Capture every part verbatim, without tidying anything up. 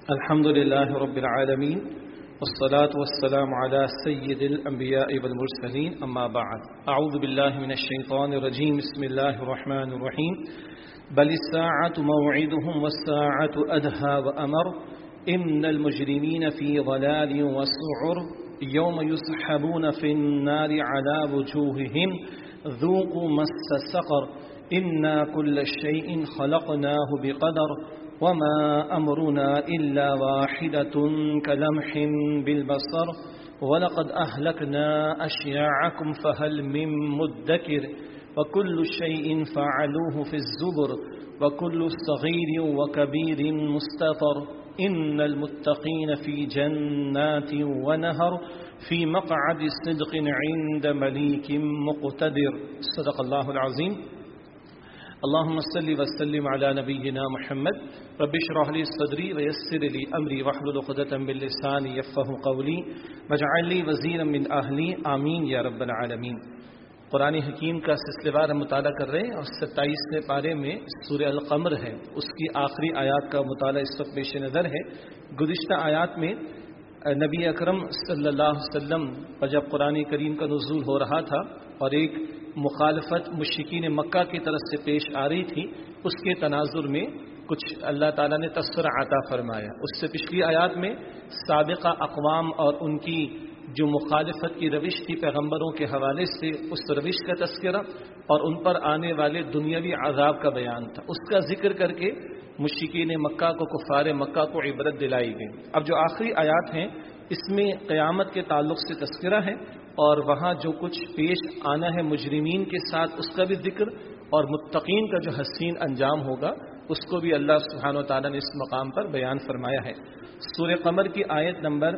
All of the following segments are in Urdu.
الحمد لله رب العالمين والصلاة والسلام على سيد الأنبياء والمرسلين أما بعد أعوذ بالله من الشيطان الرجيم بسم الله الرحمن الرحيم بل الساعة موعدهم والساعة أدهى وأمر إن المجرمين في ضلال وسعر يوم يسحبون في النار على وجوههم ذوقوا مس سقر إنا كل شيء خلقناه بقدر وما أمرنا إلا واحدة كلمح بالبصر ولقد أهلكنا أشياعكم فهل من مدكر وكل شيء فعلوه في الزبر وكل صغير وكبير مستطر إن المتقين في جنات ونهر في مقعد صدق عند مليك مقتدر صدق الله العظيم اللهم صل وسلم على نبينا محمد رب اشرح لي صدري ويسر لي امري واحلل عقدة من لساني يفقهوا قولي واجعل لي وزيرا من اهلي آمین یا رب العالمین۔ قرآن حکیم کا سلسلہ وار ہم مطالعہ کر رہے ہیں اور ستائیسویں پارے میں سورہ القمر ہے، اس کی آخری آیات کا مطالعہ اس وقت پیش نظر ہے۔ گزشتہ آیات میں نبی اکرم صلی اللہ علیہ وسلم پر جب قرآن کریم کا نزول ہو رہا تھا اور ایک مخالفت مشرکین مکہ کی طرف سے پیش آ رہی تھی، اس کے تناظر میں کچھ اللہ تعالیٰ نے تذکرہ عطا فرمایا۔ اس سے پچھلی آیات میں سابقہ اقوام اور ان کی جو مخالفت کی روش تھی پیغمبروں کے حوالے سے، اس روش کا تذکرہ اور ان پر آنے والے دنیاوی عذاب کا بیان تھا، اس کا ذکر کر کے مشرکین مکہ کو، کفار مکہ کو عبرت دلائی گئی۔ اب جو آخری آیات ہیں اس میں قیامت کے تعلق سے تذکرہ ہے اور وہاں جو کچھ پیش آنا ہے مجرمین کے ساتھ اس کا بھی ذکر، اور متقین کا جو حسین انجام ہوگا اس کو بھی اللہ سبحانہ و تعالیٰ نے اس مقام پر بیان فرمایا ہے۔ سورہ قمر کی آیت نمبر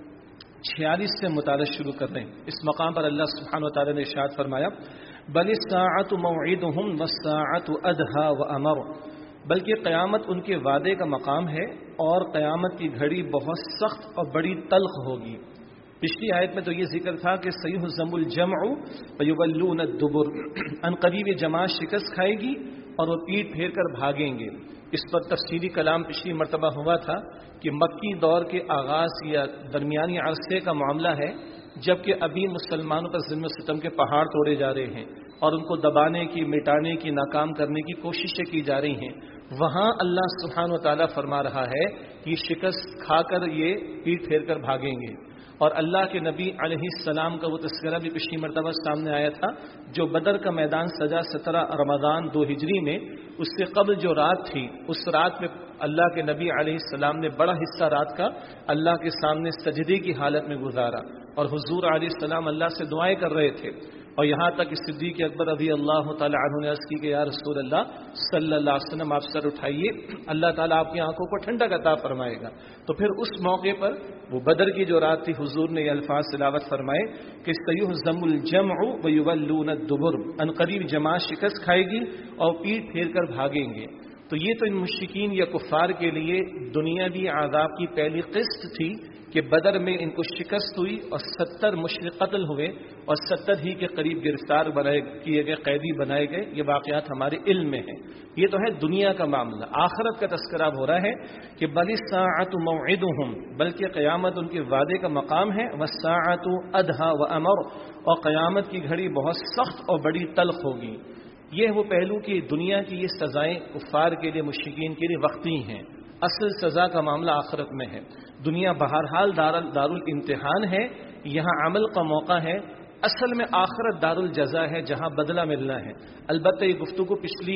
چھیالیس سے مطالعہ شروع کر رہے ہیں۔ اس مقام پر اللہ سبحانہ و تعالیٰ نے ارشاد فرمایا بل الساعۃ موعدہم والساعۃ ادھیٰ وامر، بلکہ قیامت ان کے وعدے کا مقام ہے اور قیامت کی گھڑی بہت سخت اور بڑی تلخ ہوگی۔ پچھلی آیت میں تو یہ ذکر تھا کہ سیہزم الجمع ویولون الدبر، ان قریب جماعت شکست کھائے گی اور وہ پیٹ پھیر کر بھاگیں گے۔ اس پر تفصیلی کلام پچھلی مرتبہ ہوا تھا کہ مکی دور کے آغاز یا درمیانی عرصے کا معاملہ ہے، جبکہ ابھی مسلمانوں پر ظلم و ستم کے پہاڑ توڑے جا رہے ہیں اور ان کو دبانے کی، مٹانے کی، ناکام کرنے کی کوششیں کی جا رہی ہیں۔ وہاں اللہ سبحانہ و تعالیٰ فرما رہا ہے کہ شکست کھا کر یہ پیٹ پھیر کر بھاگیں گے، اور اللہ کے نبی علیہ السلام کا وہ تذکرہ بھی پچھلی مرتبہ سامنے آیا تھا، جو بدر کا میدان سجا سترہ رمضان دو ہجری میں، اس سے قبل جو رات تھی، اس رات میں اللہ کے نبی علیہ السلام نے بڑا حصہ رات کا اللہ کے سامنے سجدے کی حالت میں گزارا، اور حضور علیہ السلام اللہ سے دعائیں کر رہے تھے، اور یہاں تک کہ صدیق اکبر رضی اللہ تعالی عنہ نے عرض کی کہ یا رسول اللہ صلی اللہ علیہ وسلم آپ سر اٹھائیے، اللہ تعالیٰ آپ کی آنکھوں کو ٹھنڈک عطا فرمائے گا۔ تو پھر اس موقع پر وہ بدر کی جو رات تھی، حضور نے یہ الفاظ تلاوت فرمائے کہ سیہزم الجمع ویولون الدبر، ان قریب جماعت شکست کھائے گی اور پیٹ پھیر کر بھاگیں گے۔ تو یہ تو ان مشرکین یا کفار کے لیے دنیاوی عذاب کی پہلی قسط تھی کہ بدر میں ان کو شکست ہوئی اور ستر مشرک قتل ہوئے اور ستر ہی کے قریب گرفتار بنائے کیے گئے، قیدی بنائے گئے۔ یہ واقعات ہمارے علم میں ہیں۔ یہ تو ہے دنیا کا معاملہ۔ آخرت کا تذکرہ ہو رہا ہے کہ بل الساعۃ موعدہم، بلکہ قیامت ان کے وعدے کا مقام ہے، والساعۃ ادھیٰ وامر، اور قیامت کی گھڑی بہت سخت اور بڑی تلخ ہوگی۔ یہ وہ پہلو کہ دنیا کی یہ سزائیں کفار کے لیے، مشرکین کے لیے وقتی ہیں، اصل سزا کا معاملہ آخرت میں ہے۔ دنیا بہرحال دار الامتحان ہے، یہاں عمل کا موقع ہے، اصل میں آخرت دار الجزا ہے جہاں بدلہ ملنا ہے۔ البتہ یہ گفتگو پچھلی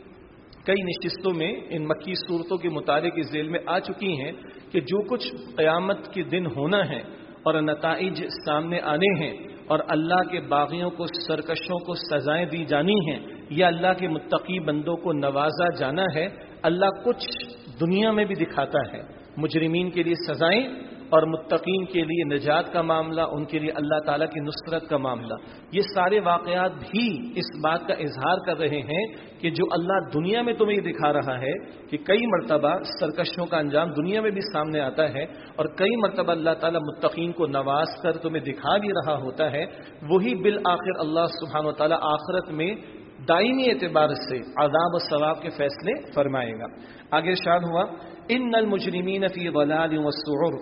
کئی نشستوں میں ان مکی صورتوں کے مطالعے کی ذیل میں آ چکی ہیں کہ جو کچھ قیامت کے دن ہونا ہے اور نتائج سامنے آنے ہیں اور اللہ کے باغیوں کو، سرکشوں کو سزائیں دی جانی ہیں، یا اللہ کے متقی بندوں کو نوازا جانا ہے، اللہ کچھ دنیا میں بھی دکھاتا ہے۔ مجرمین کے لیے سزائیں اور متقین کے لیے نجات کا معاملہ، ان کے لیے اللہ تعالیٰ کی نصرت کا معاملہ، یہ سارے واقعات بھی اس بات کا اظہار کر رہے ہیں کہ جو اللہ دنیا میں تمہیں یہ دکھا رہا ہے کہ کئی مرتبہ سرکشوں کا انجام دنیا میں بھی سامنے آتا ہے، اور کئی مرتبہ اللہ تعالیٰ متقین کو نواز کر تمہیں دکھا بھی رہا ہوتا ہے، وہی بالآخر اللہ سبحانہ و تعالیٰ آخرت میں دائمی اعتبار سے عذاب و ثواب کے فیصلے فرمائے گا۔ آگے ارشاد ہوا ان المجرمین فی ضلال وسعر،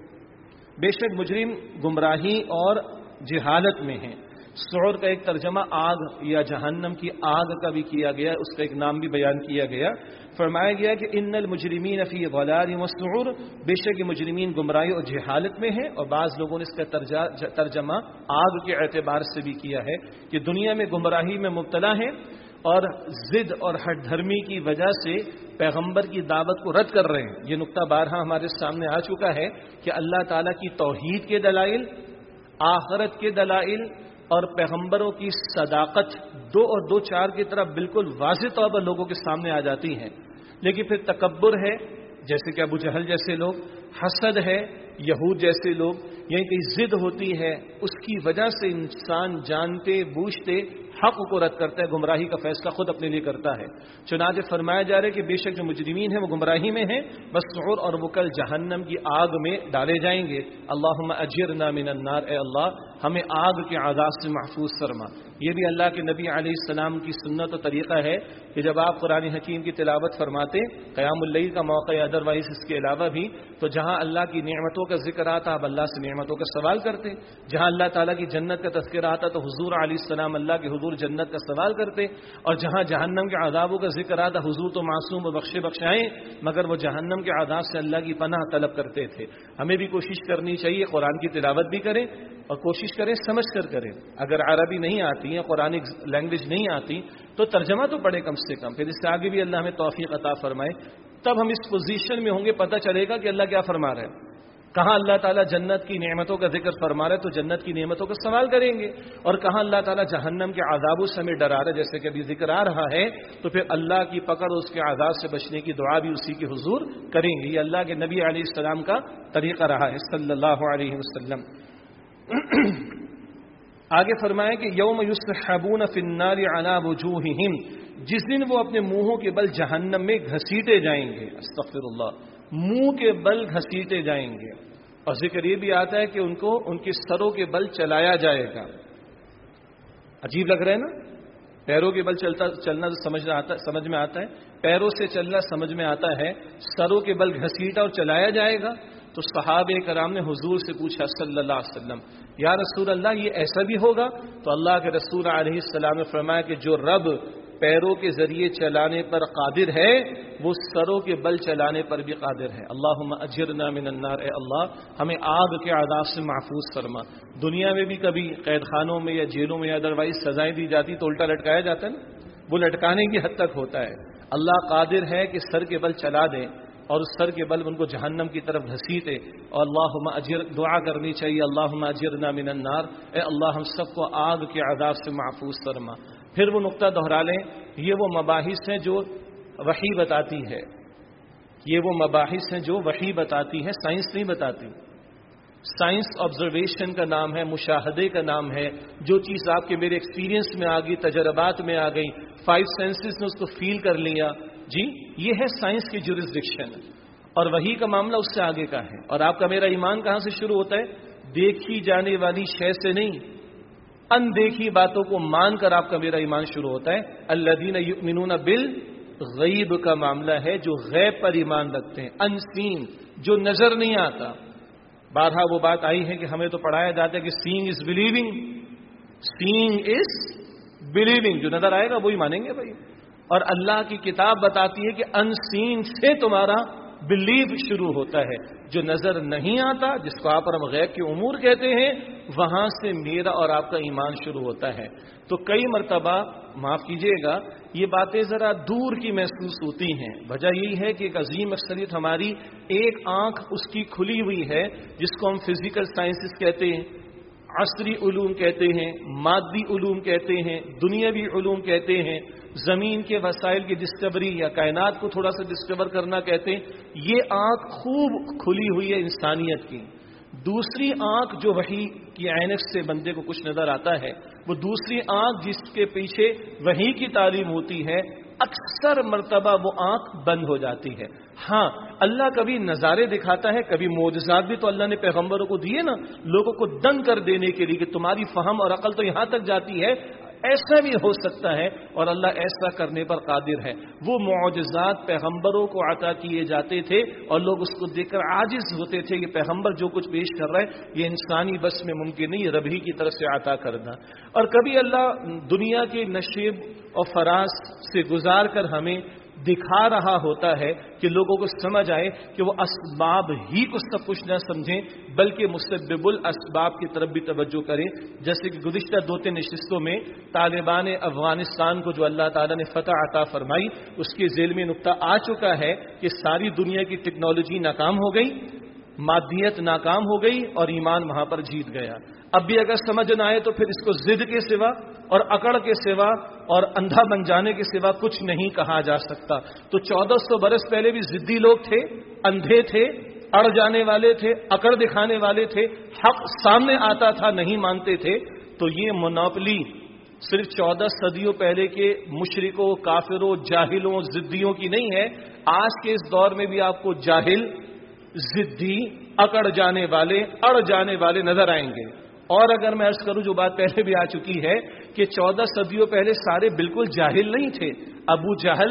بے شک مجرم گمراہی اور جہالت میں ہیں۔ سعر کا ایک ترجمہ آگ یا جہنم کی آگ کا بھی کیا گیا، اس کا ایک نام بھی بیان کیا گیا۔ فرمایا گیا کہ ان المجرمین فی ضلال وسعر، بے شک مجرمین گمراہی اور جہالت میں ہیں، اور بعض لوگوں نے اس کا ترجمہ آگ کے اعتبار سے بھی کیا ہے کہ دنیا میں گمراہی میں مبتلا ہیں اور ضد اور ہٹ دھرمی کی وجہ سے پیغمبر کی دعوت کو رد کر رہے ہیں۔ یہ نقطہ بارہا ہمارے سامنے آ چکا ہے کہ اللہ تعالیٰ کی توحید کے دلائل، آخرت کے دلائل اور پیغمبروں کی صداقت دو اور دو چار کی طرف بالکل واضح طور پر لوگوں کے سامنے آ جاتی ہیں، لیکن پھر تکبر ہے، جیسے کہ ابو جہل جیسے لوگ، حسد ہے، یہود جیسے لوگ، یعنی کہ ضد ہوتی ہے، اس کی وجہ سے انسان جانتے بوجھتے حق کو رد کرتا ہے، گمراہی کا فیصلہ خود اپنے لیے کرتا ہے۔ چنانچہ فرمایا جا رہا ہے کہ بے شک جو مجرمین ہیں وہ گمراہی میں ہیں، مسعور، اور وہ کل جہنم کی آگ میں ڈالے جائیں گے۔ اللہم اجرنا من النار، اے اللہ ہمیں آگ کے عذاب سے محفوظ فرما۔ یہ بھی اللہ کے نبی علیہ السلام کی سنت و طریقہ ہے کہ جب آپ قرآن حکیم کی تلاوت فرماتے قیام اللیل کا موقع یا ادروائز اس کے علاوہ بھی، تو جہاں اللہ کی نعمتوں کا ذکر آتا آپ اللہ سے نعمتوں کا سوال کرتے، جہاں اللہ تعالیٰ کی جنت کا تذکرہ آتا تو حضور علیہ السلام اللہ کے حضور جنت کا سوال کرتے، اور جہاں جہنم کے عذابوں کا ذکر آتا حضور تو معصوم و بخشے بخشائیں، مگر وہ جہنم کے عذاب سے اللہ کی پناہ طلب کرتے تھے۔ ہمیں بھی کوشش کرنی چاہیے قرآن کی تلاوت بھی کریں اور کوشش کریں سمجھ کر کریں۔ اگر عربی نہیں آتی ہے، قرآنک لینگویج نہیں آتی تو ترجمہ تو پڑھے کم سے کم، پھر اس سے آگے بھی اللہ ہمیں توفیق عطا فرمائے، تب ہم اس پوزیشن میں ہوں گے، پتہ چلے گا کہ اللہ کیا فرما رہا ہے۔ کہاں اللہ تعالیٰ جنت کی نعمتوں کا ذکر فرما رہا ہے تو جنت کی نعمتوں کا سوال کریں گے، اور کہاں اللہ تعالیٰ جہنم کے عذابوں سے ہمیں ڈرا رہا ہے جیسے کہ ابھی ذکر آ رہا ہے، تو پھر اللہ کی پکڑ اور اس کے عذاب سے بچنے کی دعا بھی اسی کے حضور کریں گے۔ یہ اللہ کے نبی علیہ السلام کا طریقہ رہا ہے صلی اللہ علیہ وسلم۔ آگے فرمایا کہ یوم یسحبون فی النار علی وجوہہم، جس دن وہ اپنے منہوں کے بل جہنم میں گھسیٹے جائیں گے، استغفر اللہ، منہ کے بل گھسیٹے جائیں گے، اور ذکر یہ بھی آتا ہے کہ ان کو ان کے سروں کے بل چلایا جائے گا۔ عجیب لگ رہا ہے نا، پیروں کے بل چلتا چلنا سمجھ آتا سمجھ میں آتا ہے، پیروں سے چلنا سمجھ میں آتا ہے، سروں کے بل گھسیٹا اور چلایا جائے گا۔ تو صحابہ کرام نے حضور سے پوچھا صلی اللہ علیہ وسلم، یا رسول اللہ یہ ایسا بھی ہوگا؟ تو اللہ کے رسول علیہ السلام نے فرمایا کہ جو رب پیروں کے ذریعے چلانے پر قادر ہے وہ سروں کے بل چلانے پر بھی قادر ہے۔ اللہم اجرنا من النار، اے اللہ ہمیں آگ کے عذاب سے محفوظ فرما۔ دنیا میں بھی کبھی قید خانوں میں یا جیلوں میں یا ادروائز سزائیں دی جاتی تو الٹا لٹکایا جاتا ہے نا، وہ لٹکانے کی حد تک ہوتا ہے۔ اللہ قادر ہے کہ سر کے بل چلا دیں اور اس سر کے بل ان کو جہنم کی طرف گھسیٹے، اور اللہم اجر دعا کرنی چاہیے، اللہم اجرنا من النار، اے اللہ ہم سب کو آگ کے عذاب سے محفوظ فرما۔ پھر وہ نقطہ دہرا لیں، یہ وہ مباحث ہیں جو وحی بتاتی ہے، یہ وہ مباحث ہیں جو وحی بتاتی ہے، سائنس نہیں بتاتی۔ سائنس آبزرویشن کا نام ہے، مشاہدے کا نام ہے، جو چیز آپ کے میرے ایکسپیرینس میں آ گئی، تجربات میں آ گئی، فائیو سینسز نے اس کو فیل کر لیا، جی یہ ہے سائنس کی جورسڈکشن، اور وحی کا معاملہ اس سے آگے کا ہے۔ اور آپ کا میرا ایمان کہاں سے شروع ہوتا ہے؟ دیکھی جانے والی شے سے نہیں، اندیکھی باتوں کو مان کر آپ کا میرا ایمان شروع ہوتا ہے۔ الذین یؤمنون بالغیب کا معاملہ ہے، جو غیب پر ایمان رکھتے ہیں، انسین، جو نظر نہیں آتا۔ بارہا وہ بات آئی ہے کہ ہمیں تو پڑھایا جاتا ہے کہ سینگ is believing, saying is believing, جو نظر آئے گا وہی مانیں گے بھائی، اور اللہ کی کتاب بتاتی ہے کہ انسین سے تمہارا بلیو شروع ہوتا ہے، جو نظر نہیں آتا، جس کو آپ اور ہم غیب کے امور کہتے ہیں، وہاں سے میرا اور آپ کا ایمان شروع ہوتا ہے۔ تو کئی مرتبہ معاف کیجیے گا یہ باتیں ذرا دور کی محسوس ہوتی ہیں، وجہ یہی ہے کہ ایک عظیم اکثریت ہماری ایک آنکھ اس کی کھلی ہوئی ہے جس کو ہم فزیکل سائنسز کہتے ہیں، عصری علوم کہتے ہیں، مادی علوم کہتے ہیں، دنیاوی علوم کہتے ہیں، زمین کے وسائل کی ڈسکوری یا کائنات کو تھوڑا سا ڈسکور کرنا کہتے ہیں۔ یہ آنکھ خوب کھلی ہوئی ہے انسانیت کی۔ دوسری آنکھ جو وحی کی عینک سے بندے کو کچھ نظر آتا ہے، وہ دوسری آنکھ جس کے پیچھے وحی کی تعلیم ہوتی ہے، اکثر مرتبہ وہ آنکھ بند ہو جاتی ہے۔ ہاں اللہ کبھی نظارے دکھاتا ہے، کبھی معجزات بھی تو اللہ نے پیغمبروں کو دیے نا، لوگوں کو دنگ کر دینے کے لیے کہ تمہاری فہم اور عقل تو یہاں تک جاتی ہے، ایسا بھی ہو سکتا ہے اور اللہ ایسا کرنے پر قادر ہے. وہ معجزات پیغمبروں کو عطا کیے جاتے تھے اور لوگ اس کو دیکھ کر عاجز ہوتے تھے. یہ پیغمبر جو کچھ پیش کر رہا ہے یہ انسانی بس میں ممکن نہیں, یہ رب ہی کی طرف سے عطا کرنا. اور کبھی اللہ دنیا کے نشیب اور فراز سے گزار کر ہمیں دکھا رہا ہوتا ہے کہ لوگوں کو سمجھ آئے کہ وہ اسباب ہی کو سب کچھ نہ سمجھیں بلکہ مسبب الاسباب کی طرف بھی توجہ کریں. جیسے کہ گزشتہ دو تین نشستوں میں طالبان افغانستان کو جو اللہ تعالیٰ نے فتح عطا فرمائی اس کے ذیل میں نقطہ آ چکا ہے کہ ساری دنیا کی ٹیکنالوجی ناکام ہو گئی, مادیت ناکام ہو گئی اور ایمان وہاں پر جیت گیا. اب بھی اگر سمجھ نہ آئے تو پھر اس کو ضد کے سوا اور اکڑ کے سوا اور اندھا بن جانے کے سوا کچھ نہیں کہا جا سکتا. تو چودہ سو برس پہلے بھی ضدی لوگ تھے, اندھے تھے, اڑ جانے والے تھے, اکڑ دکھانے والے تھے, حق سامنے آتا تھا نہیں مانتے تھے. تو یہ مونوپلی صرف چودہ صدیوں پہلے کے مشرکوں, کافروں, جاہلوں, ضدیوں کی نہیں ہے. آج کے اس دور میں بھی آپ کو جاہل, ضدی, اکڑ جانے والے, اڑ جانے والے نظر آئیں گے. اور اگر میں عرض کروں جو بات پہلے بھی آ چکی ہے کہ چودہ صدیوں پہلے سارے بالکل جاہل نہیں تھے. ابو جہل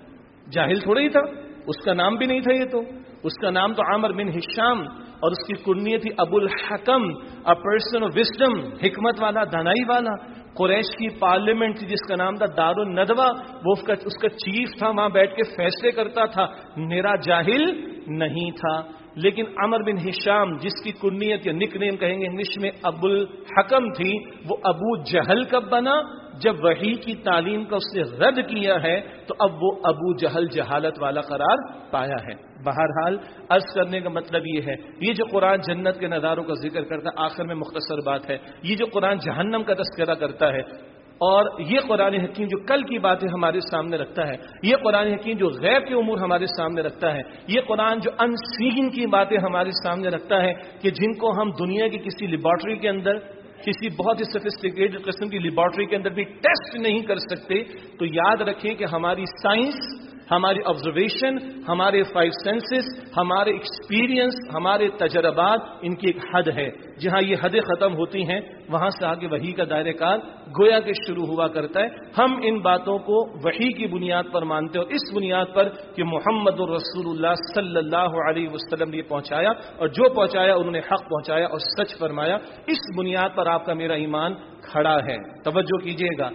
جاہل تھوڑا ہی تھا, اس کا نام بھی نہیں تھا. یہ تو اس کا نام تو عامر بن ہشام اور اس کی کنیت تھی ابو الحکم, اے پرسن آف وزڈم, حکمت والا, دانائی والا. قریش کی پارلیمنٹ تھی جس کا نام تھا دار الندوہ, وہ اس کا, اس کا چیف تھا, وہاں بیٹھ کے فیصلے کرتا تھا. میرا جاہل نہیں تھا. لیکن عمر بن ہشام جس کی کنیت یا نک نیم کہیں گے انگلش میں ابو الحکم تھی, وہ ابو جہل کب بنا؟ جب وحی کی تعلیم کا اس نے رد کیا ہے تو اب وہ ابو جہل جہالت والا قرار پایا ہے. بہرحال عرض کرنے کا مطلب یہ ہے, یہ جو قرآن جنت کے نظاروں کا ذکر کرتا ہے, آخر میں مختصر بات ہے, یہ جو قرآن جہنم کا تذکرہ کرتا ہے اور یہ قرآن حکیم جو کل کی باتیں ہمارے سامنے رکھتا ہے, یہ قرآن حکیم جو غیب کے امور ہمارے سامنے رکھتا ہے, یہ قرآن جو ان سین کی باتیں ہمارے سامنے رکھتا ہے کہ جن کو ہم دنیا کی کسی لیبارٹری کے اندر, کسی بہت ہی سفسٹیکیٹڈ قسم کی لیبارٹری کے اندر بھی ٹیسٹ نہیں کر سکتے. تو یاد رکھیں کہ ہماری سائنس, ہماری آبزرویشن, ہمارے فائیو سینسز, ہمارے ایکسپیرینس, ہمارے تجربات, ان کی ایک حد ہے. جہاں یہ حدیں ختم ہوتی ہیں وہاں سے آگے وحی کا دائرہ کار گویا کہ شروع ہوا کرتا ہے. ہم ان باتوں کو وحی کی بنیاد پر مانتے ہیں اور اس بنیاد پر کہ محمد الرسول اللہ صلی اللہ علیہ وسلم نے پہنچایا اور جو پہنچایا انہوں نے حق پہنچایا اور سچ فرمایا. اس بنیاد پر آپ کا میرا ایمان کھڑا ہے. توجہ کیجیے گا,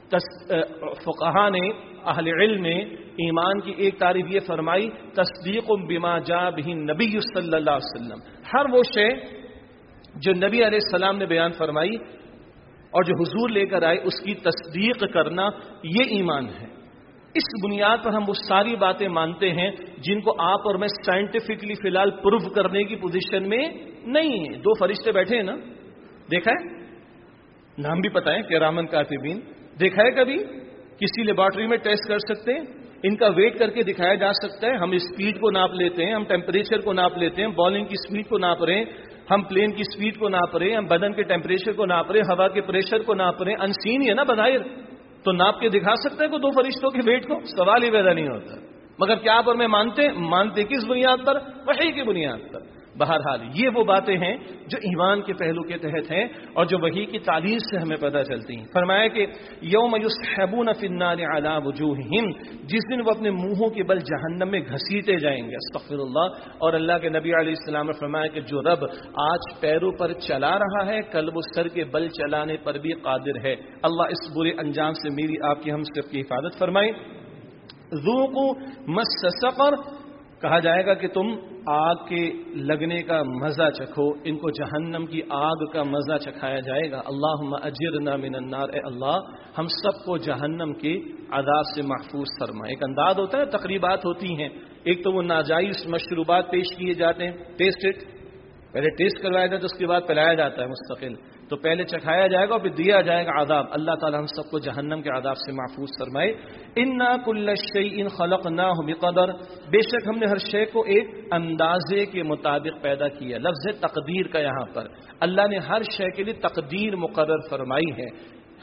فقہا نے, اہل علم نے ایمان کی ایک تعریف یہ فرمائی, تصدیق بما جاء بہ نبی صلی اللہ علیہ وسلم. ہر وہ شے جو نبی علیہ السلام نے بیان فرمائی اور جو حضور لے کر آئے اس کی تصدیق کرنا, یہ ایمان ہے. اس بنیاد پر ہم وہ ساری باتیں مانتے ہیں جن کو آپ اور میں سائنٹیفکلی فی الحال پروف کرنے کی پوزیشن میں نہیں ہیں. دو فرشتے بیٹھے ہیں نا, دیکھا ہے, نام بھی پتہ ہے کرامن کاتبین. دیکھا ہے کبھی کسی لیبارٹری میں ٹیسٹ کر سکتے ہیں, ان کا ویٹ کر کے دکھایا جا سکتا ہے. ہم اسپیڈ کو ناپ لیتے ہیں, ہم ٹیمپریچر کو ناپ لیتے ہیں, بالنگ کی اسپیڈ کو ناپ رہے ہیں, ہم پلین کی اسپیڈ کو ناپ رہے ہیں, ہم بدن کے ٹیمپریچر کو ناپ رہے ہیں, ہوا کے پریشر کو ناپ رہے ہیں. انسین ہی ہے نا بظاہر, تو ناپ کے دکھا سکتے ہیں کو دو فرشتوں کے ویٹ کو؟ سوال ہی پیدا نہیں ہوتا. مگر کیا آپ اور میں مانتے مانتے کس بنیاد پر؟ وحی کی بنیاد پر. بہرحال یہ وہ باتیں ہیں جو ایمان کے پہلو کے تحت ہیں اور جو وحی کی تعلیم سے ہمیں پتہ چلتی ہیں. فرمایا کہ یوم یسحبون فی النار علی وجوہہم, جس دن وہ اپنے منہوں کے بل جہنم میں گھسیٹے جائیں گے. استغفر اللہ. اور اللہ کے نبی علیہ السلام نے فرمایا کہ جو رب آج پیروں پر چلا رہا ہے کل وہ سر کے بل چلانے پر بھی قادر ہے. اللہ اس برے انجام سے میری آپ کی ہم سب کی حفاظت فرمائے. ذوقوا مس سقر, کہا جائے گا کہ تم آگ کے لگنے کا مزہ چکھو, ان کو جہنم کی آگ کا مزہ چکھایا جائے گا. اللہم اجرنا من النار, اے اللہ ہم سب کو جہنم کے عذاب سے محفوظ فرما. ایک انداز ہوتا ہے, تقریبات ہوتی ہیں, ایک تو وہ ناجائز مشروبات پیش کیے جاتے ہیں, ٹیسٹ اٹ, پہلے ٹیسٹ کروایا جاتا ہے اس کے بعد پلایا جاتا ہے مستقل. تو پہلے چکھایا جائے گا اور پھر دیا جائے گا عذاب. اللہ تعالی ہم سب کو جہنم کے عذاب سے محفوظ فرمائے. انا کل شیء خلقناہ بقدر, بے شک ہم نے ہر شے کو ایک اندازے کے مطابق پیدا کیا. لفظ تقدیر کا یہاں پر اللہ نے ہر شے کے لیے تقدیر مقرر فرمائی ہے.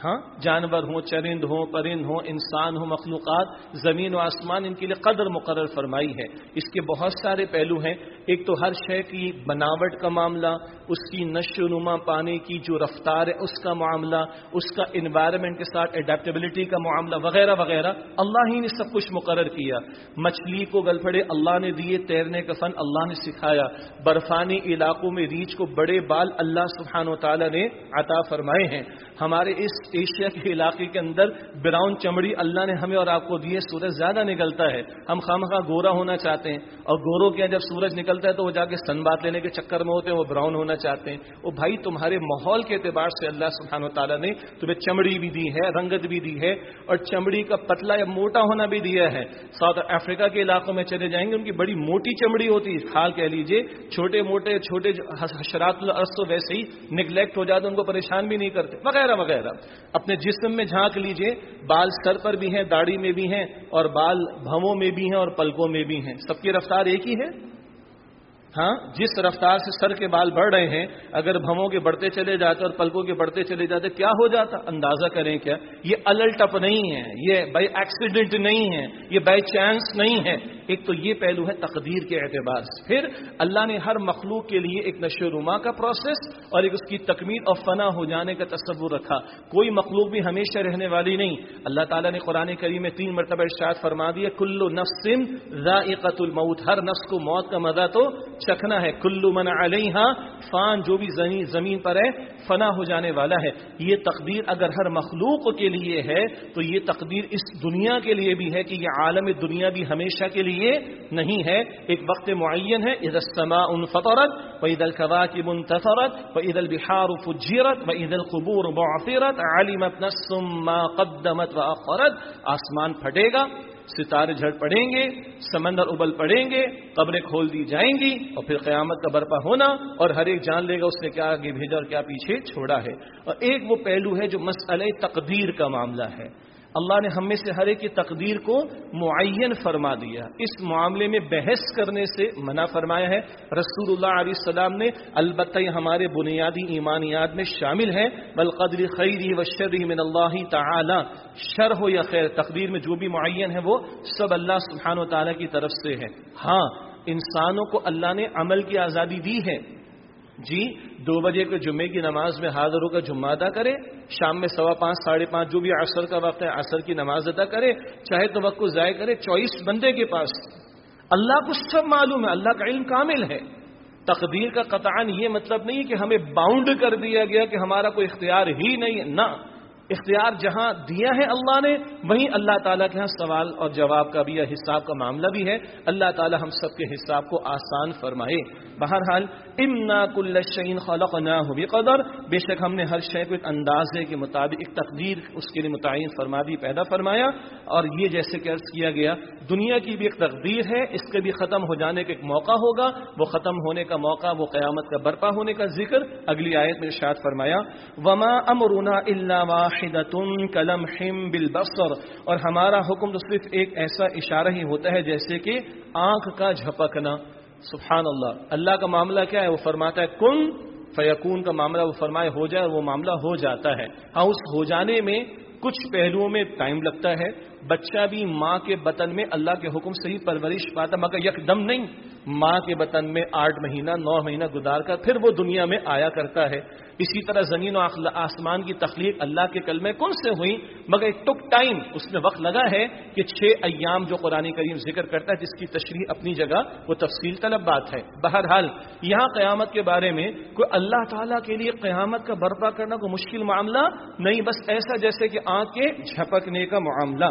ہاں جانور ہوں، چرند ہوں، پرند ہوں، انسان ہوں، مخلوقات، زمین و آسمان، ان کے لیے قدر مقرر فرمائی ہے۔ اس کے بہت سارے پہلو ہیں۔ ایک تو ہر شے کی بناوٹ کا معاملہ، اس کی نشو و نما پانے کی جو رفتار ہے اس کا معاملہ، اس کا انوائرمنٹ کے ساتھ اڈیپٹیبلٹی کا معاملہ وغیرہ وغیرہ، اللہ ہی نے سب کچھ مقرر کیا۔ مچھلی کو گل پھڑے اللہ نے دیے، تیرنے کا فن اللہ نے سکھایا، برفانی علاقوں میں ریچھ کو بڑے بال اللہ سبحانہ و تعالی نے عطا فرمائے ہیں۔ ہمارے اس ایشیا کے علاقے کے اندر براؤن چمڑی اللہ نے ہمیں اور آپ کو دیے، سورج زیادہ نکلتا ہے، ہم خامخواہ گورا ہونا چاہتے ہیں، اور گوروں کے جب سورج نکلتا ہے تو وہ جا کے سن بات لینے کے چکر میں ہوتے ہیں، وہ براؤن ہونا چاہتے ہیں۔ وہ بھائی تمہارے ماحول کے اعتبار سے اللہ سبحانہ و تعالیٰ نے تمہیں چمڑی بھی دی ہے، رنگت بھی دی ہے، اور چمڑی کا پتلا یا موٹا ہونا بھی دیا ہے۔ ساؤتھ افریقہ کے علاقوں میں چلے جائیں گے، ان کی بڑی موٹی چمڑی ہوتی ہے، کھال کہہ لیجیے، چھوٹے موٹے چھوٹے حشرات الارض تو ویسے ہی نگلیکٹ ہو جاتے، ان کو پریشان بھی نہیں کرتے، وغیرہ وغیرہ۔ اپنے جسم میں جھانک لیجئے، بال سر پر بھی ہیں، داڑھی میں بھی ہیں، اور بال بھووں میں بھی ہیں اور پلکوں میں بھی ہیں۔ سب کی رفتار ایک ہی ہے۔ ہاں جس رفتار سے سر کے بال بڑھ رہے ہیں، اگر بھووں کے بڑھتے چلے جاتے اور پلکوں کے بڑھتے چلے جاتے کیا ہو جاتا؟ اندازہ کریں کیا؟ یہ الٹپ نہیں ہے، یہ بائی ایکسیڈنٹ نہیں ہے، یہ بائی چانس نہیں ہے۔ ایک تو یہ پہلو ہے تقدیر کے اعتبار سے۔ پھر اللہ نے ہر مخلوق کے لیے ایک نشو و نما کا پروسیس اور ایک اس کی تکمیل اور فنا ہو جانے کا تصور رکھا۔ کوئی مخلوق بھی ہمیشہ رہنے والی نہیں۔ اللہ تعالیٰ نے قرآن کریم میں تین مرتبہ ارشاد فرما دیا، کل نفس ذائقۃ الموت، ہر نفس کو موت کا مزہ تو چکھنا ہے۔ کل من علیہا فان، جو بھی زمین پر ہے فنا ہو جانے والا ہے۔ یہ تقدیر اگر ہر مخلوق کے لیے ہے تو یہ تقدیر اس دنیا کے لیے بھی ہے کہ یہ عالم دنیا بھی ہمیشہ کے لیے نہیں ہے، ایک وقت معین ہے۔ اذا السماء انفطرت واذا الكواكب انتثرت واذا البحار فجرت واذا القبور بعثرت علمت نفس ما قدمت واخرت، آسمان پھٹے گا، ستارے جھڑ پڑیں گے، سمندر ابل پڑیں گے، قبریں کھول دی جائیں گی، اور پھر قیامت کا برپا ہونا، اور ہر ایک جان لے گا اس نے کیا آگے بھیجا اور کیا پیچھے چھوڑا ہے۔ اور ایک وہ پہلو ہے جو مسئلہ تقدیر کا معاملہ ہے۔ اللہ نے ہم میں سے ہر ایک کی تقدیر کو معین فرما دیا، اس معاملے میں بحث کرنے سے منع فرمایا ہے۔ رسول اللہ علیہ السلام نے البتہ یہ ہمارے بنیادی ایمانیات میں شامل ہے، بالقدر خیری و شرری من اللہ تعالی، شر ہو یا خیر، تقدیر میں جو بھی معین ہے وہ سب اللہ سبحانہ و تعالی کی طرف سے ہے۔ ہاں انسانوں کو اللہ نے عمل کی آزادی دی ہے، جی دو بجے کو جمعے کی نماز میں حاضر ہو کر جمعہ ادا کرے، شام میں سوا پانچ ساڑھے پانچ جو بھی عصر کا وقت ہے عصر کی نماز ادا کرے، چاہے تو وقت کو ضائع کرے، چوائس بندے کے پاس۔ اللہ کو سب معلوم ہے، اللہ کا علم کامل ہے۔ تقدیر کا قطعاً یہ مطلب نہیں کہ ہمیں باؤنڈ کر دیا گیا کہ ہمارا کوئی اختیار ہی نہیں ہے، نہ، اختیار جہاں دیا ہے اللہ نے وہیں اللہ تعالیٰ کے ہاں سوال اور جواب کا بھی یا حساب کا معاملہ بھی ہے۔ اللہ تعالیٰ ہم سب کے حساب کو آسان فرمائے۔ بہرحال انا کل شیء خلقناہ بقدر، بے شک ہم نے ہر شے کو ایک اندازے کے مطابق ایک تقدیر اس کے لیے متعین فرما دی، پیدا فرمایا۔ اور یہ جیسے کہ عرض کیا گیا دنیا کی بھی ایک تقدیر ہے، اس کے بھی ختم ہو جانے کا ایک موقع ہوگا، وہ ختم ہونے کا موقع وہ قیامت کا برپا ہونے کا ذکر اگلی آیت میں ارشاد فرمایا، وما امرنا الا واحدۃ کلمح بالبصر، اور ہمارا حکم تو صرف ایک ایسا اشارہ ہی ہوتا ہے جیسے کہ آنکھ کا جھپکنا۔ سبحان اللہ، اللہ کا معاملہ کیا ہے؟ وہ فرماتا ہے کن فیکون کا معاملہ وہ فرمائے ہو جائے، اور وہ معاملہ ہو جاتا ہے۔ ہاں اس ہو جانے میں کچھ پہلوؤں میں ٹائم لگتا ہے، بچہ بھی ماں کے بطن میں اللہ کے حکم سے ہی پرورش پاتا، مگر یک دم نہیں، ماں کے بطن میں آٹھ مہینہ نو مہینہ گزار کر پھر وہ دنیا میں آیا کرتا ہے۔ اسی طرح زمین و آسمان کی تخلیق اللہ کے کلمہ کن سے ہوئی، مگر ایک ٹک ٹائم، اس میں وقت لگا ہے کہ چھ ایام جو قرآن کریم ذکر کرتا ہے، جس کی تشریح اپنی جگہ وہ تفصیل طلب بات ہے۔ بہرحال یہاں قیامت کے بارے میں کوئی اللہ تعالیٰ کے لیے قیامت کا برپا کرنا کوئی مشکل معاملہ نہیں، بس ایسا جیسے کہ آنکھ کے جھپکنے کا معاملہ۔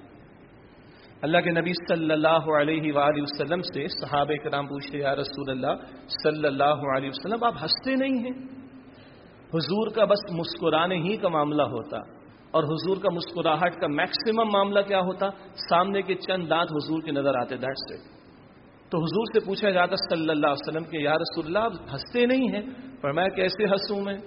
اللہ کے نبی صلی اللہ علیہ وآلہ وسلم سے صحابہ کرام پوچھتے یا رسول اللہ صلی اللہ علیہ وسلم آپ ہنستے نہیں ہیں؟ حضور کا بس مسکرانے ہی کا معاملہ ہوتا، اور حضور کا مسکراہٹ کا میکسیمم معاملہ کیا ہوتا؟ سامنے کے چند دانت حضور کے نظر آتے، دیٹس اٹ۔ تو حضور سے پوچھا جاتا صلی اللہ علیہ وسلم کہ یا رسول اللہ آپ ہنستے نہیں ہیں؟ فرمایا کیسے ہنسوں میں؟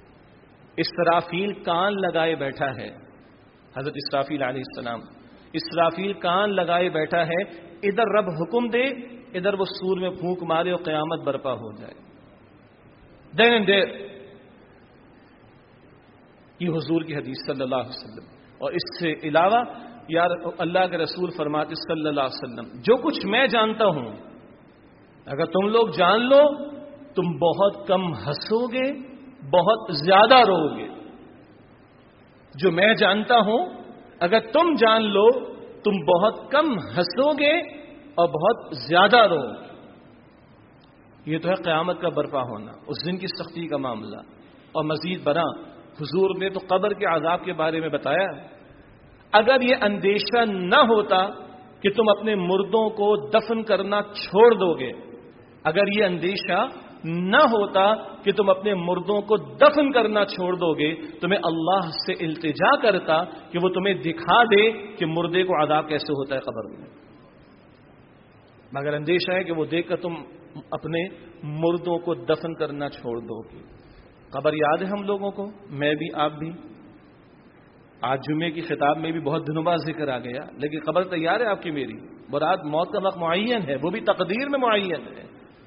اسرافیل کان لگائے بیٹھا ہے، حضرت اسرافیل علیہ السلام، اسرافیل کان لگائے بیٹھا ہے، ادھر رب حکم دے، ادھر وہ سور میں پھونک مارے اور قیامت برپا ہو جائے۔ دین اینڈ دیر یہ حضور کی حدیث صلی اللہ علیہ وسلم. اور اس سے علاوہ یار اللہ کے رسول فرماتے صلی اللہ علیہ وسلم جو کچھ میں جانتا ہوں اگر تم لوگ جان لو تم بہت کم ہنسو گے بہت زیادہ رو گے. جو میں جانتا ہوں اگر تم جان لو تم بہت کم ہنسو گے اور بہت زیادہ رو گے. یہ تو ہے قیامت کا برپا ہونا, اس دن کی سختی کا معاملہ. اور مزید بنا حضور نے تو قبر کے عذاب کے بارے میں بتایا. اگر یہ اندیشہ نہ ہوتا کہ تم اپنے مردوں کو دفن کرنا چھوڑ دو گے, اگر یہ اندیشہ نہ ہوتا کہ تم اپنے مردوں کو دفن کرنا چھوڑ دو گے تو میں اللہ سے التجا کرتا کہ وہ تمہیں دکھا دے کہ مردے کو عذاب کیسے ہوتا ہے قبر میں. مگر اندیشہ ہے کہ وہ دیکھ کر تم اپنے مردوں کو دفن کرنا چھوڑ دو گے. قبر یاد ہے ہم لوگوں کو, میں بھی آپ بھی. آج جمعے کی خطاب میں بھی بہت دنوں بعد ذکر آ گیا, لیکن قبر تیار ہے آپ کی میری. مراد موت کا وقت معین ہے, وہ بھی تقدیر میں معین ہے.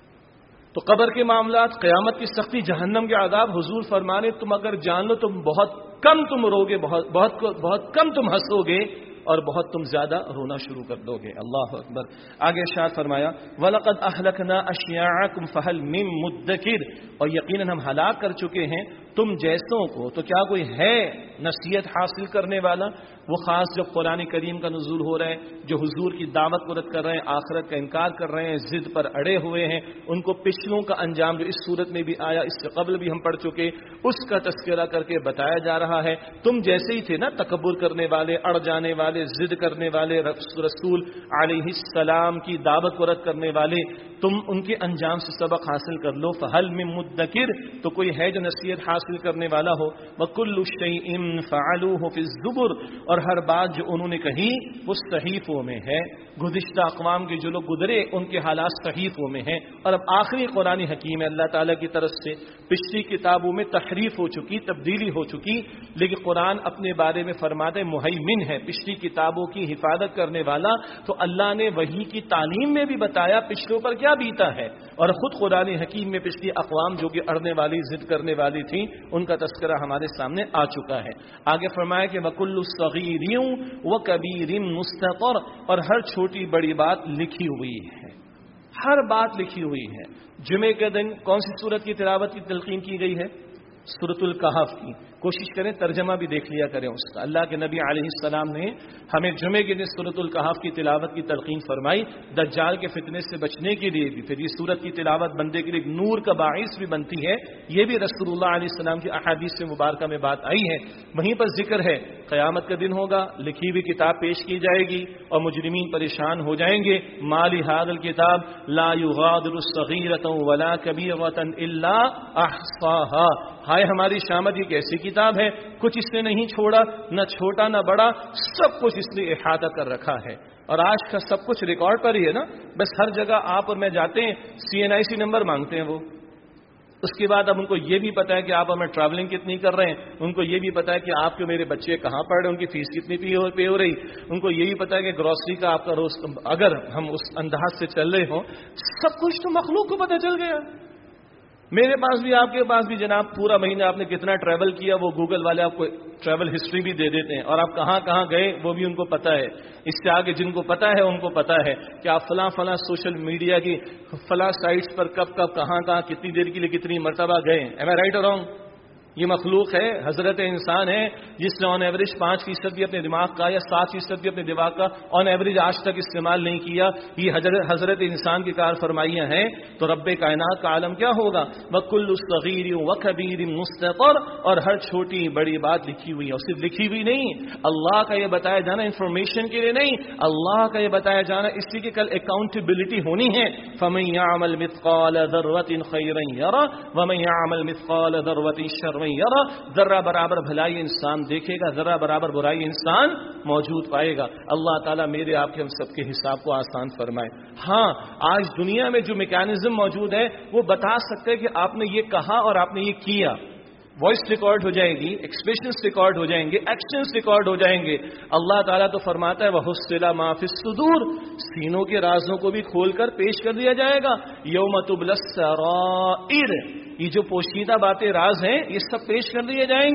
تو قبر کے معاملات, قیامت کی سختی, جہنم کے عذاب, حضور فرمانے تم اگر جان لو تم بہت کم تم رو گے, بہت بہت بہت کم تم ہنسو گے اور بہت تم زیادہ رونا شروع کر دو گے. اللہ اکبر. آگے ارشاد فرمایا وَلَقَدْ أَهْلَكْنَا أَشْيَاعَكُمْ فَهَلْ مِن مُدَّكِرٍ, اور یقیناً ہم ہلاک کر چکے ہیں تم جیسوں کو, تو کیا کوئی ہے نصیحت حاصل کرنے والا. وہ خاص جب قرآن کریم کا نزول ہو رہا ہے, جو حضور کی دعوت کو رد کر رہے ہیں, آخرت کا انکار کر رہے ہیں, ضد پر اڑے ہوئے ہیں, ان کو پچھلوں کا انجام جو اس صورت میں بھی آیا, اس سے قبل بھی ہم پڑھ چکے, اس کا تذکرہ کر کے بتایا جا رہا ہے. تم جیسے ہی تھے نا, تکبر کرنے والے, اڑ جانے والے, ضد کرنے والے, رسول علیہ السلام کی دعوت کو رد کرنے والے, تم ان کے انجام سے سبق حاصل کر لو. فہل من مدکر, تو کوئی ہے جو نصیحت حاصل کرنے والا ہو. وکل شیء فعلوه فی الزبر, اور ہر بات جو انہوں نے کہی وہ صحیفوں میں ہے. گزشتہ اقوام کے جو لوگ گزرے ان کے حالات صحیفوں میں ہیں. اور اب آخری قرآن حکیم ہے اللہ تعالیٰ کی طرف سے. پچھلی کتابوں میں تحریف ہو چکی, تبدیلی ہو چکی, لیکن قرآن اپنے بارے میں فرماتے مہیمن ہے, پچھلی کتابوں کی حفاظت کرنے والا. تو اللہ نے وحی کی تعلیم میں بھی بتایا پچھلوں پر کیا بیتا ہے, اور خود قرآن حکیم میں پچھلی اقوام جو کہ اڑنے والی, ضد کرنے والی تھیں, ان کا تذکرہ ہمارے سامنے آ چکا ہے. آگے فرمایا کہ وَكُلُّ صَغِيرٍ وَكَبِيرٍ مُسْتَطَرٍ, اور ہر چھوٹی بڑی بات لکھی ہوئی ہے, ہر بات لکھی ہوئی ہے. جمعے کے دن کون سی سورت کی تلاوت کی تلقین کی گئی ہے؟ سورۃ الکہف کی. کوشش کریں ترجمہ بھی دیکھ لیا کریں اس کا. اللہ کے نبی علیہ السلام نے ہمیں جمعے کے دن سورۃ الکہف کی تلاوت کی تلقین فرمائی, دجال کے فتنے سے بچنے کے لیے بھی. پھر یہ سورت کی تلاوت بندے کے لیے ایک نور کا باعث بھی بنتی ہے. یہ بھی رسول اللہ علیہ السلام کی احادیث سے مبارکہ میں بات آئی ہے. وہیں پر ذکر ہے قیامت کا دن ہوگا, لکھی ہوئی کتاب پیش کی جائے گی اور مجرمین پریشان ہو جائیں گے. مالی ھذا الکتاب لا یغادر صغیرۃ ولا کبیرۃ الا احصاها, ہائے ہماری شامت یہ کیسی کتاب ہے, کچھ اس نے نہیں چھوڑا, نہ چھوٹا نہ بڑا, سب کچھ اس نے احاطہ کر رکھا ہے. اور آج کا سب کچھ ریکارڈ پر ہی ہے نا. بس ہر جگہ آپ اور میں جاتے ہیں, سی این آئی سی نمبر مانگتے ہیں وہ. اس کے بعد اب ان کو یہ بھی پتا ہے کہ آپ ہمیں ٹریولنگ کتنی کر رہے ہیں, ان کو یہ بھی پتا ہے کہ آپ کے میرے بچے کہاں پڑھ رہے ہیں, ان کی فیس کتنی پے ہو رہی, ان کو یہ بھی پتا ہے کہ گروسری کا آپ کا روز, اگر ہم اس انداز سے چل رہے ہوں, سب کچھ تو مخلوق کو پتہ چل گیا. میرے پاس بھی آپ کے پاس بھی جناب پورا مہینہ آپ نے کتنا ٹریول کیا وہ گوگل والے آپ کو ٹریول ہسٹری بھی دے دیتے ہیں, اور آپ کہاں کہاں گئے وہ بھی ان کو پتا ہے. اس سے آگے جن کو پتا ہے ان کو پتا ہے کہ آپ فلاں فلاں سوشل میڈیا کی فلاں سائٹس پر کب کب کہاں کہاں کتنی دیر کے لیے کتنی مرتبہ گئے. ایم آئی رائٹ اور رانگ؟ یہ مخلوق ہے, حضرت انسان ہے جس نے آن ایوریج پانچ فیصد بھی اپنے دماغ کا یا سات فیصد بھی اپنے دماغ کا آن ایوریج آج تک استعمال نہیں کیا. یہ حضرت حضرت انسان کی کار فرمائیاں ہیں. تو رب کائنات کا عالم کیا ہوگا؟ وَكُلُّ صَغِيرٍ وَكَبِيرٍ مُسْتَطَرٍ, اور ہر چھوٹی بڑی بات لکھی ہوئی ہے. اور صرف لکھی ہوئی نہیں, اللہ کا یہ بتایا جانا انفارمیشن کے لیے نہیں, اللہ کا یہ بتایا جانا اس لیے کہ کل اکاؤنٹیبلٹی ہونی ہے. فَمَن يَعْمَلْ مِثْقَالَ ذَرَّةٍ خَيْرًا يَرَهُ وَمَن يَعْمَلْ مِثْقَالَ ذَرَّةٍ شَرًّا يَرَهُ, ذرہ برابر بھلائی انسان دیکھے گا, ذرہ برابر برائی انسان موجود پائے گا. اللہ تعالیٰ میرے آپ کے ہم سب کے حساب کو آسان فرمائے. ہاں آج دنیا میں جو میکینزم موجود ہے وہ بتا سکتے ہیں کہ آپ نے یہ کہا اور آپ نے یہ کیا. وائس ریکارڈ ہو جائے گی, ایکسپریشنز ریکارڈ ہو جائیں گے, ایکشنز ریکارڈ ہو جائیں گے. اللہ تعالیٰ تو فرماتا ہے وَحُصِّلَ مَا فِي الصُّدُورِ, سینوں کے رازوں کو بھی کھول کر پیش کر دیا جائے گا. یوم تُبْلَى السَّرَائِرُ, یہ جو پوشیدہ باتیں راز ہیں یہ سب پیش کر دیے جائیں گے.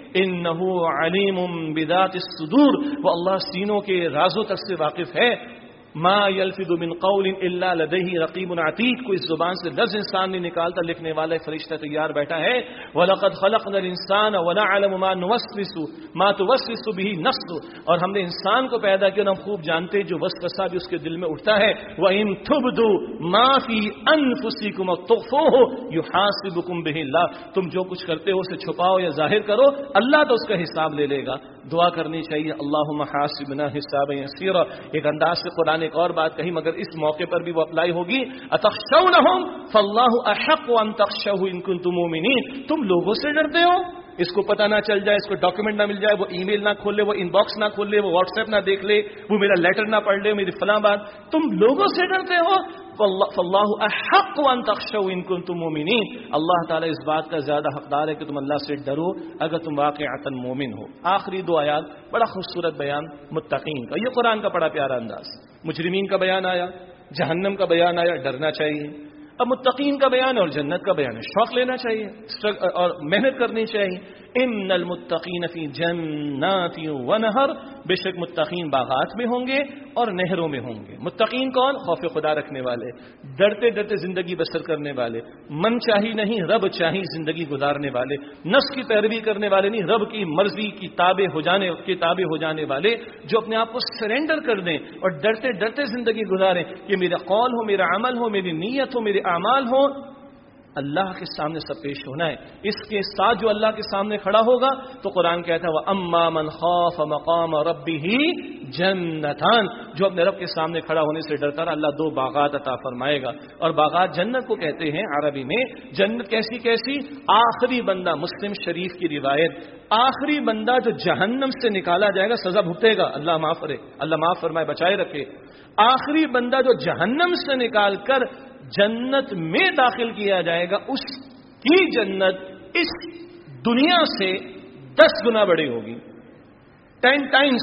انہ علیم بذات الصدور، وہ اللہ سینوں کے رازوں تک سے واقف ہے. ما یلفظ من قول الا لدیہ رقیب عتید، کوئی زبان سے لفظ انسان نہیں نکالتا، لکھنے والا فرشتہ تیار بیٹھا ہے. وَلَقَدْ خَلَقْنَا الْإِنسَانَ وَنَعْلَمُ مَا نُوَسْوِسُ مَا تُوَسْوِسُ بِهِ نَفْسُهُ، اور ہم نے انسان کو پیدا کیا، ہم خوب جانتے ہیں جو وسوسہ بھی اس کے دل میں اٹھتا ہے. وَإِن تُبْدُوا مَا فِي أَنفُسِكُمْ وَتُخْفُوهُ يُحَاسِبُكُم بِهِ اللَّهُ، تم جو کچھ کرتے ہو اسے چھپاؤ یا ظاہر کرو، اللہ تو اس کا حساب لے لے گا. دعا کرنی چاہیے اللہم حاسبنا حسابا یسیرا. ایک انداز سے قرآن ایک اور بات کہی، مگر اس موقع پر بھی وہ اپلائی ہوگی. اتخشونہم فاللہ احق ان تخشوہ ان کنتم مؤمنین، تم لوگوں سے ڈرتے ہو، اس کو پتہ نہ چل جائے، اس کو ڈاکیومنٹ نہ مل جائے، وہ ای میل نہ کھول لے، وہ ان باکس نہ کھول لے، وہ واٹس ایپ نہ دیکھ لے، وہ میرا لیٹر نہ پڑھ لے، میری فلاں بات، تم لوگوں سے ڈرتے ہو. فاللہ احق ان تخشوا ان کنتم مؤمنین، اللہ تعالیٰ اس بات کا زیادہ حقدار ہے کہ تم اللہ سے ڈرو اگر تم واقعتا مومن ہو. آخری دو آیات بڑا خوبصورت بیان متقین کا، یہ قرآن کا بڑا پیارا انداز. مجرمین کا بیان آیا، جہنم کا بیان آیا، ڈرنا چاہیے. اب متقین کا بیان اور جنت کا بیان ہے، شوق لینا چاہیے اور محنت کرنی چاہیے. ان المتقین فی جنات و نہر، بے شک متقین باغات میں ہوں گے اور نہروں میں ہوں گے. متقین کون؟ خوف خدا رکھنے والے، ڈرتے ڈرتے زندگی بسر کرنے والے، من چاہی نہیں رب چاہی زندگی گزارنے والے، نفس کی پیروی کرنے والے نہیں، رب کی مرضی کی تابع ہو جانے کے تابع ہو جانے والے، جو اپنے آپ کو سرینڈر کر دیں اور ڈرتے ڈرتے زندگی گزاریں کہ میرا قول ہو، میرا عمل ہو، میری نیت ہو، میرے اعمال ہو، اللہ کے سامنے سب پیش ہونا ہے. اس کے ساتھ جو اللہ کے سامنے کھڑا ہوگا تو قرآن کہتا ہے وَأَمَّا مَنْ خَافَ مَقَامَ رَبِّهِ جَنَّتَانِ، جو اپنے رب کے سامنے کھڑا ہونے سے ڈرتا رہا اللہ دو باغات عطا فرمائے گا. اور باغات جنت کو کہتے ہیں عربی میں. جنت کیسی کیسی؟ آخری بندہ، مسلم شریف کی روایت، آخری بندہ جو جہنم سے نکالا جائے گا، سزا بھگتے گا، اللہ معاف کرے، اللہ معاف فرمائے، بچائے رکھے. آخری بندہ جو جہنم سے نکال کر جنت میں داخل کیا جائے گا، اس کی جنت اس دنیا سے دس گنا بڑی ہوگی، ten times.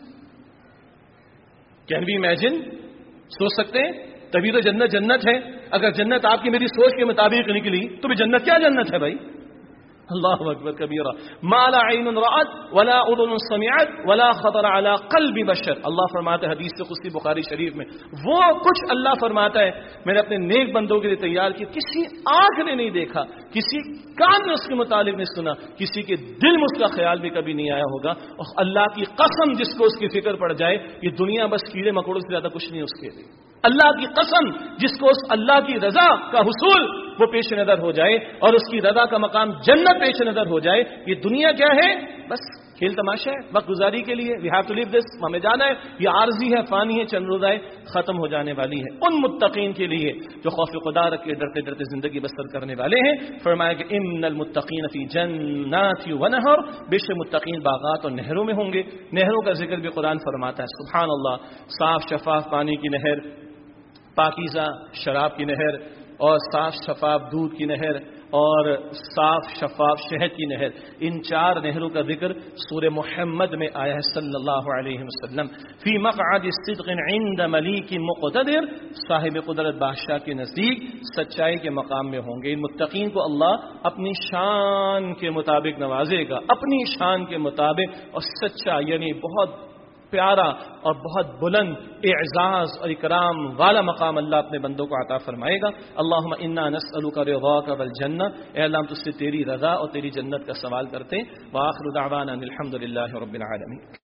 Can we imagine? سوچ سکتے ہیں؟ تبھی تو جنت جنت ہے. اگر جنت آپ کی میری سوچ کے مطابق نکلی تو بھی جنت کیا جنت ہے بھائی؟ اللہ اکبر کبیرہ. ما لا عین رأت ولا اذن سمعت ولا خطر على قلب بشر. اللہ فرماتا ہے حدیث قدسی بخاری شریف میں، وہ کچھ اللہ فرماتا ہے میں نے اپنے نیک بندوں کے لیے تیار کیا، کسی آنکھ نے نہیں دیکھا، کسی کان نے اس کے متعلق نہیں سنا، کسی کے دل میں اس کا خیال بھی کبھی نہیں آیا ہوگا. اور اللہ کی قسم جس کو اس کی فکر پڑ جائے، یہ دنیا بس کیڑے مکوڑوں سے زیادہ کچھ نہیں اس کے لیے. اللہ کی قسم جس کو اس اللہ کی رضا کا حصول وہ پیش نظر ہو جائے اور اس کی رضا کا مقام جنت پیش نظر ہو جائے، یہ دنیا کیا ہے؟ بس کھیل تماشا ہے، وقت گزاری کے لیے. وی ہیو ٹو لیو دس، ہمیں جانا ہے، یہ عارضی ہے، فانی ہے، چند روزہ ہے، ختم ہو جانے والی ہے. ان متقین کے لیے جو خوف خدا رکھ کے ڈرتے ڈرتے زندگی بسر کرنے والے ہیں، فرمایا کہ ان المتقین فی جنات و نہر، بے شک متقین باغات اور نہروں میں ہوں گے. نہروں کا ذکر بھی قرآن فرماتا ہے، سبحان اللہ. صاف شفاف پانی کی نہر، پاکیزہ شراب کی نہر، اور صاف شفاف دودھ کی نہر، اور صاف شفاف شہد کی نہر. ان چار نہروں کا ذکر سورہ محمد میں آیا ہے صلی اللہ علیہ وسلم. فی مقعد صدق عند ملیک مقتدر، صاحب قدرت بادشاہ کے نزدیک سچائی کے مقام میں ہوں گے. ان متقین کو اللہ اپنی شان کے مطابق نوازے گا، اپنی شان کے مطابق، اور سچا یعنی بہت پیارا اور بہت بلند اعزاز اور اکرام والا مقام اللہ اپنے بندوں کو عطا فرمائے گا. اللہم انا نسألک رضاک والجنہ، اے اللہ ہم تجھ سے تیری رضا اور تیری جنت کا سوال کرتے ہیں. وآخر دعوانا الحمد للہ رب العالمین.